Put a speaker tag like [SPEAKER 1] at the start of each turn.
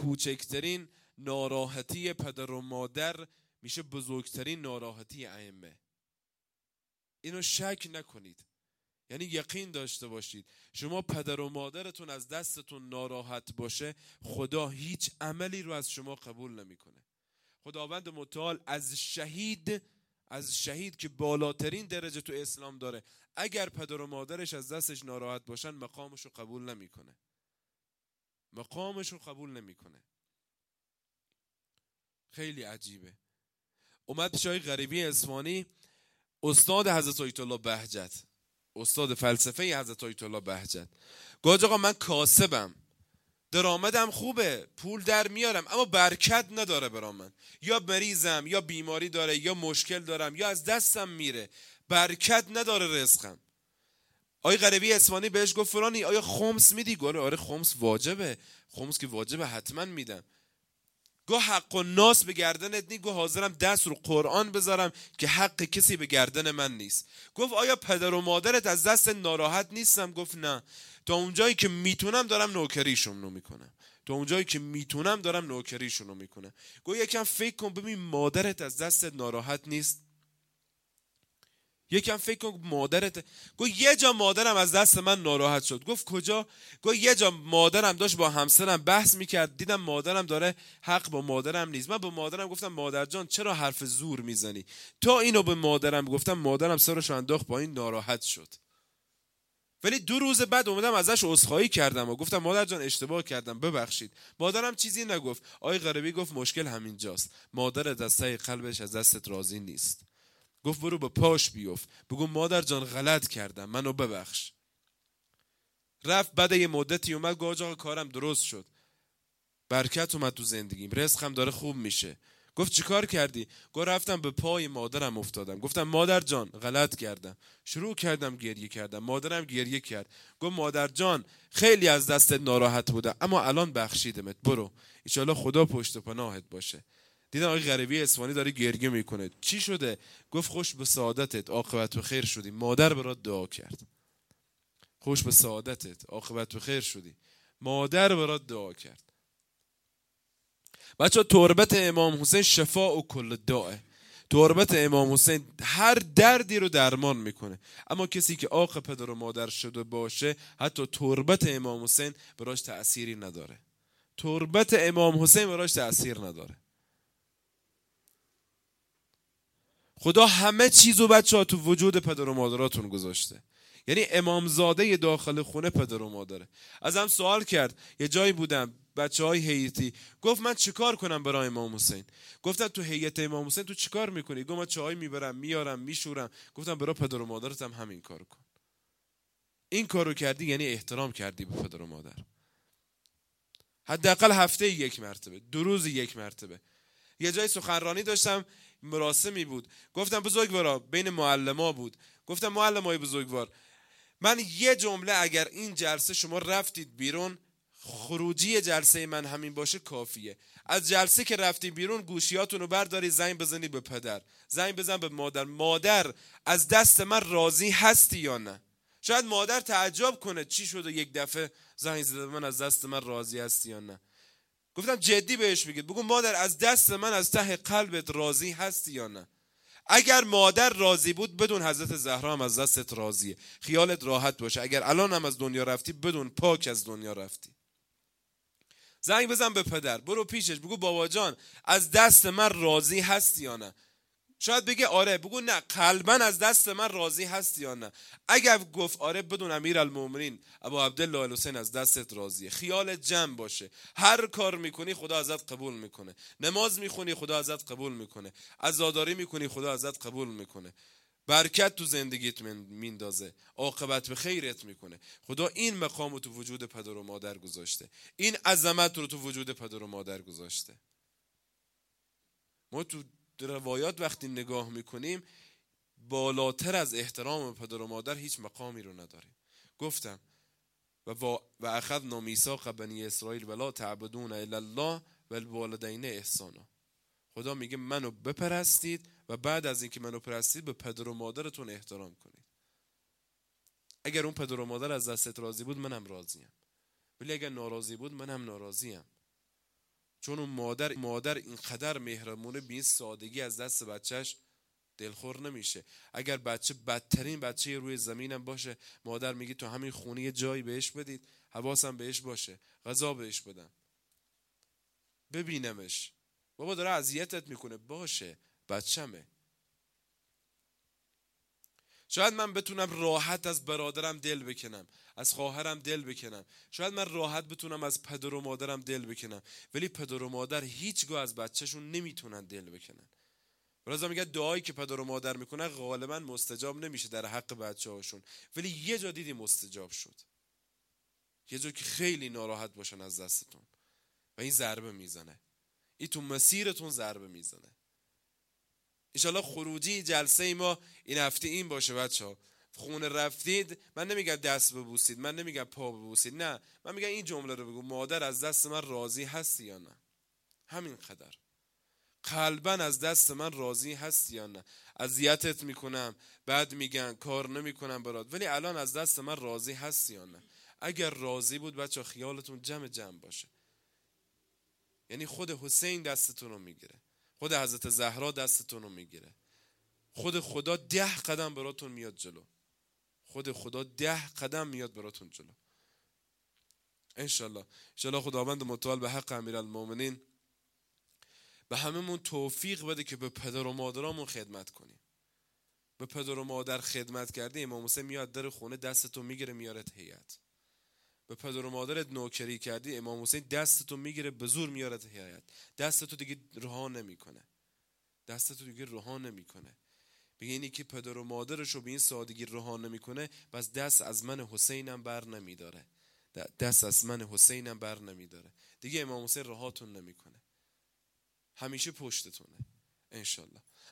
[SPEAKER 1] کوچکترین ناراحتی پدر و مادر میشه بزرگترین ناراحتی ائمه. اینو شک نکنید، یعنی یقین داشته باشید شما پدر و مادرتون از دستتون ناراحت باشه، خدا هیچ عملی رو از شما قبول نمیکنه. خداوند متعال از شهید که بالاترین درجه تو اسلام داره، اگر پدر و مادرش از دستش ناراحت باشن مقامش رو قبول نمیکنه. خیلی عجیبه. اومد پیش آقای غریبی اصفهانی، استاد حضرت آیت الله بهجت، استاد فلسفه حضرت آیت الله بهجت، گفت آقا من کاسبم، درآمدم خوبه، پول در میارم، اما برکت نداره برام. من یا مریضم، یا بیماری داره، یا مشکل دارم، یا از دستم میره، برکت نداره رزقم. آقای غریبی اصفهانی بهش گفت فلانی آیا خمس میدی؟ گفت آره خمس واجبه، خمس که واجبه حتما میدم. گفت حق الناس به گردنت نیست؟ گفت حاضرم دست رو قرآن بذارم که حق کسی به گردن من نیست. گفت آیا پدر و مادرت از دست ناراحت نیستم؟ گفت نه، تا اونجایی که میتونم دارم نوکریشون رو میکنم. گفت یکم فکر کن ببین مادرت از دست ناراحت نیست؟ یکم فکر کن مادرت. گفت یه جا مادرم از دست من ناراحت شد. گفت کجا؟ گفت یه جا مادرم داشت با همسرم بحث میکرد، دیدم مادرم داره حق با مادرم نیست. من به مادرم گفتم مادر جان چرا حرف زور میزنی؟ تا اینو به مادرم گفتم مادرم سرش انداخت با این ناراحت شد. ولی 2 روز بعد اومدم ازش عذرخواهی کردم و گفتم مادر جان اشتباه کردم ببخشید. مادرم چیزی نگفت. آقای غریبی گفت مشکل همینجاست، مادرت از ته قلبش از دستت راضی نیست. گفت برو به پاش بیفت، بگو مادر جان غلط کردم منو ببخش. رفت، بعد یه مدتی اومد گفت آقا کارم درست شد، برکت اومد تو زندگیم، رزقم داره خوب میشه. گفت چیکار کردی؟ گفت رفتم به پای مادرم افتادم، گفتم مادر جان غلط کردم. شروع کردم گریه کردم، مادرم گریه کرد. گفت مادر جان خیلی از دستت ناراحت بودم اما الان بخشیدمت، برو ان شاءالله خدا پشت و پناهت باشه. دیدم آقای غریبی اصفهانی داره گریه میکنه. چی شده؟ گفت خوش به سعادتت، عاقبت به خیر شدی، مادر برات دعا کرد. خوش به سعادتت، عاقبت به خیر شدی، مادر برات دعا کرد. بچه تربت امام حسین شفاء و کل داء، تربت امام حسین هر دردی رو درمان میکنه. اما کسی که عاق پدر و مادر شده باشه حتی تربت امام حسین براش تأثیری نداره. تربت امام حسین براش تأثیر نداره. خدا همه چیزو بچه‌ها تو وجود پدر و مادراتون گذاشته. یعنی امامزاده داخل خونه پدر و مادره. ازم سوال کرد، یه جایی بودم بچه‌های هیئتی، گفت من چیکار کنم برای امام حسین؟ گفتم تو هیئت امام حسین تو چیکار میکنی؟ گفت من چای میبرم میارم میشورم. گفتم برای پدر و مادرت هم همین کارو کن. این کارو کردی یعنی احترام کردی به پدر و مادر. حداقل هفته 1 مرتبه، 2 روز 1 مرتبه. یه جای سخنرانی داشتم، مراسمی بود، گفتم بزرگوارا، بین معلما بود، گفتم معلمای بزرگوار، من یه جمله اگر این جلسه شما رفتید بیرون، خروجی جلسه من همین باشه کافیه. از جلسه که رفتی بیرون گوشیاتون رو برداری، زنگ بزنی به پدر، زنگ بزن به مادر، مادر از دست من راضی هستی یا نه؟ شاید مادر تعجب کنه چی شده یک دفعه زنگ زده من از دست من راضی هستی یا نه. گفتم جدی بهش بگید، بگو مادر از دست من از ته قلبت راضی هستی یا نه؟ اگر مادر راضی بود بدون حضرت زهرا هم از دستت راضیه، خیالت راحت باشه. اگر الان هم از دنیا رفتی بدون پاک از دنیا رفتی. زنگ بزن به پدر، برو پیشش بگو بابا جان از دست من راضی هستی یا نه؟ شاید بگه آره، بگو نه قلباً از دست من راضی هستی یا نه؟ اگر گفت آره بدون امیرالمومنین ابو عبدالله الحسین از دستت راضیه. خیالت جمع باشه، هر کار میکنی خدا ازت قبول میکنه. نماز میخونی خدا ازت قبول میکنه، عزاداری میکنی خدا ازت قبول میکنه، برکت تو زندگیت میندازه، عاقبت به خیرت میکنه. خدا این مقام تو وجود پدر و مادر گذاشته، این عظمت رو تو وجود پدر و مادر گذاشته. ما تو روایات وقتی نگاه میکنیم بالاتر از احترام پدر و مادر هیچ مقامی رو نداریم. گفتم و اخذنا میثاق بنی اسرائیل ولا تعبدون الا الله والوالدین احسانا. خدا میگه منو بپرستید و بعد از اینکه منو پرستید به پدر و مادرتون احترام کنید. اگر اون پدر و مادر از دستت راضی بود منم راضیم، ولی اگر ناراضی بود منم ناراضیم. چون اون مادر اینقدر مهربونه، به این سادگی از دست بچهش دلخور نمیشه. اگر بچه بدترین بچه روی زمینم باشه، مادر میگه تو همین خونه یه جایی بهش بدید، حواسم بهش باشه، غذا بهش بدم، ببینمش. بابا داره اذیتت میکنه، باشه بچه‌مه. شاید من بتونم راحت از برادرم دل بکنم، از خواهرم دل بکنم، شاید من راحت بتونم از پدر و مادرم دل بکنم، ولی پدر و مادر هیچگاه از بچهشون نمیتونن دل بکنن. برازا میگه دعایی که پدر و مادر میکنن غالبا مستجاب نمیشه در حق بچه‌هاشون، ولی یه جا دیدی مستجاب شد، یه جا که خیلی ناراحت باشن از دستتون و این ضربه میزنه، این تو مسیرتون ضربه میزنه. انشالله خروجی جلسه ما این هفته این باشه بچه‌ها. خونه رفتید، من نمیگم دست ببوسید، من نمیگم پا ببوسید، نه، من میگم این جمله رو بگو: مادر از دست من راضی هستی یا نه؟ همین قدر. قلباً از دست من راضی هستی یا نه؟ اذیتت میکنم، بعد میگن کار نمیکنم برات، ولی الان از دست من راضی هستی یا نه؟ اگر راضی بود بچه خیالتون جمع باشه. یعنی خود حسین دستتون رو میگیره، خود حضرت زهرا دستتون رو میگیره، خود خدا 10 قدم براتون میاد جلو، خود خدا 10 قدم میاد براتون جلو. انشالله خداوند متعال به حق امیرالمومنین به هممون توفیق بده که به پدر و مادرامون خدمت کنیم. به پدر و مادر خدمت کردی، امام حسین میاد در خونه دستتو میگیره میارت هیئت. به پدر و مادرت نوکری کردی، امام حسین دستتو میگیره به زور میارت هیئت. دستتو دیگه رها نمیکنه، بگه اینی که پدر و مادرشو به این سادگی رها نمیکنه، بس دست از من حسینم بر نمیداره، دیگه امام حسین رهاتون نمیکنه، همیشه پشتتونه. انشالله.